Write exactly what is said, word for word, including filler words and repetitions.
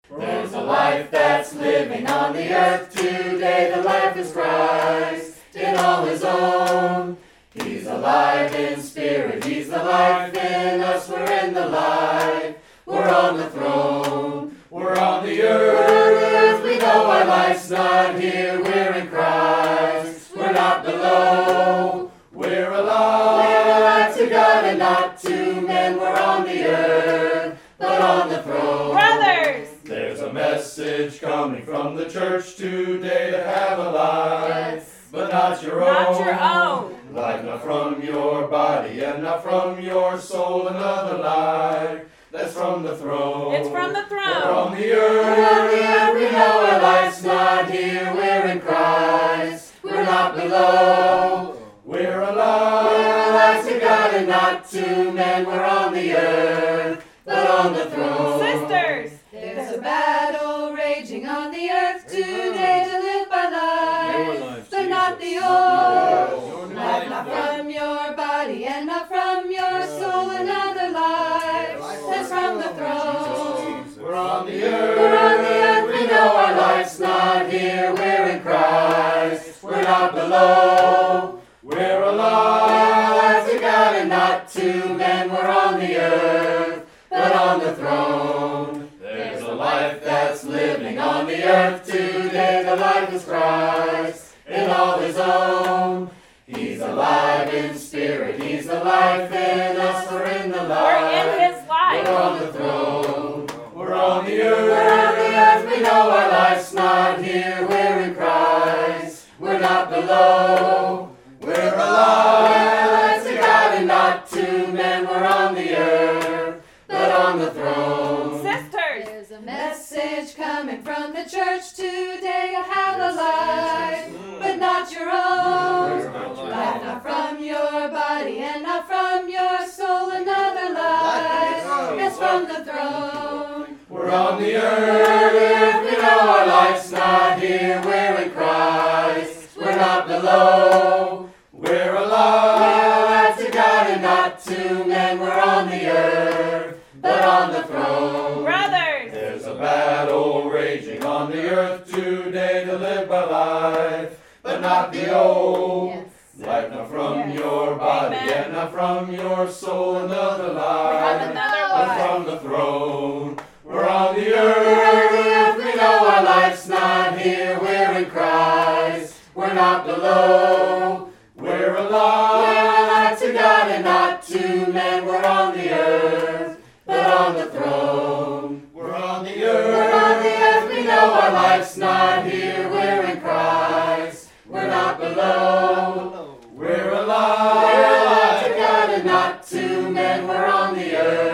There's a life that's living on the earth today. The life is Christ in all his own. He's alive in spirit, he's the life in us. We're in the light, we're on the throne. We're on the earth, we're on the earth. We know our life's not here. We're in Christ, we're not below. We're alive, we're alive to God and not to men. We're on the earth, but on the throne. Brothers! There's a message coming from the church today to have a life, yes, but not your own. Not your own. Life not from your body and not from your soul. Another life that's from the throne. It's from the throne. We're on the earth, we're on the earth. We know our life's not here. We're in Christ, we're not below. We're alive, we're alive to God and not to men. We're on the earth, but on the throne. Sisters! There's a battle raging on the earth today to live by life, but not the old. Life not from your body and not from your soul. Another life that's from the throne. We're on the earth, We're on the earth. we know our life's not here. We're in Christ, we're not below. We're alive to God and not to men. We're on the earth, but on the throne. There's a life that's living on the earth today. The life is Christ in all his own. He's alive in spirit, he's the life in us. We're in the light, We're in his life. we're on the throne. We're on the earth, we're on the earth. We know our life's not here. We're in Christ, we're not below. We're alive to God and not to men. We're on the earth, but on the throne. Sisters! There's a message coming from the church today to have a life, but not your own. Life not from your body and not from your soul. Another life that's from the throne. We're on the earth, we know our life's not here. We're in Christ, we're not below. We're alive to God and not to men. We're on the earth, but on the throne. Brothers! There's a battle raging on the earth today to live by life, but not the old. Yes. Life not from Yes. your body Amen. and not from your soul. Another We have life, another but life. from the throne. We're on the earth, we know our life's not here. We're in Christ, we're not below. We're alive, we're alive to God and not to men. We're on the earth, but on the throne. We're on the earth, we're on the earth. We know our life's not here. We're in Christ, we're not below. We're alive, we're alive to God and not to men. We're on the earth,